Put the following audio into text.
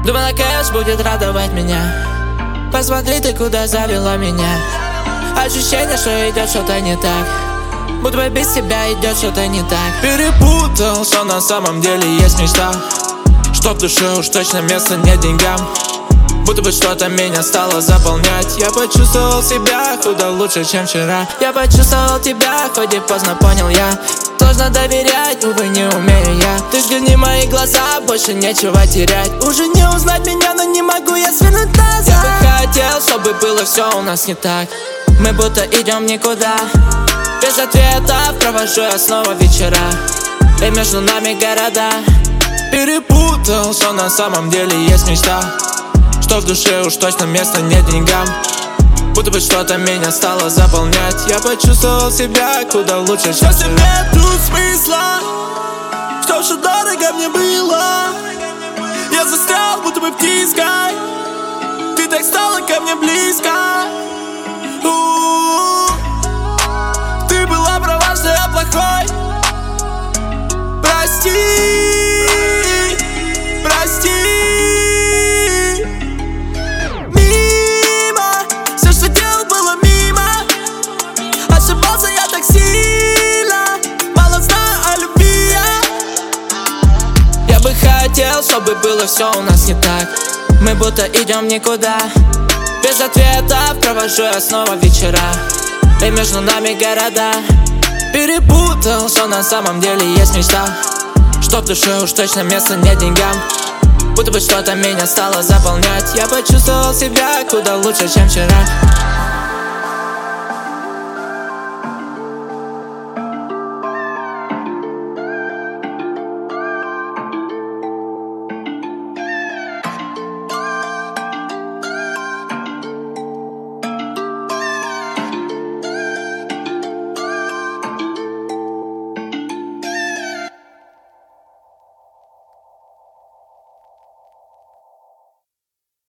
Думала, кэш будет радовать меня. Посмотри, ты куда завела меня. Ощущение, что идет что-то не так, будто бы без тебя идет что-то не так. Перепутал, что на самом деле есть мечта, что в душе уж точно места нет деньгам. Будто бы что-то меня стало заполнять. Я почувствовал себя куда лучше, чем вчера. Я почувствовал тебя, хоть и поздно понял я. Сложно доверять, увы, не умею я. Ты взгляни в мои глаза, больше нечего терять. Уже не узнать меня, но не могу я свернуть назад. Я бы хотел, чтобы было все у нас не так. Мы будто идем никуда. Без ответов провожу я снова вечера, и между нами города. Перепутал, что на самом деле есть мечта, что в душе уж точно места нет деньгам. Будто бы что-то меня стало заполнять. Я почувствовал себя куда лучше, чем вчера. Нету смысла, что все дорого мне было. Я застрял, будто бы в тисках. Ты так стала ко мне близко. Ты была права, что я плохой. Прости, прости. Ошибался я так сильно, мало знаю о любви Я бы хотел, чтобы было все у нас не так. Мы будто идем никуда. Без ответов провожу я снова вечера, и между нами города. Перепутал, что на самом деле есть мечта, что в душе уж точно места нет деньгам. Будто бы что-то меня стало заполнять. Я почувствовал себя куда лучше, чем вчера.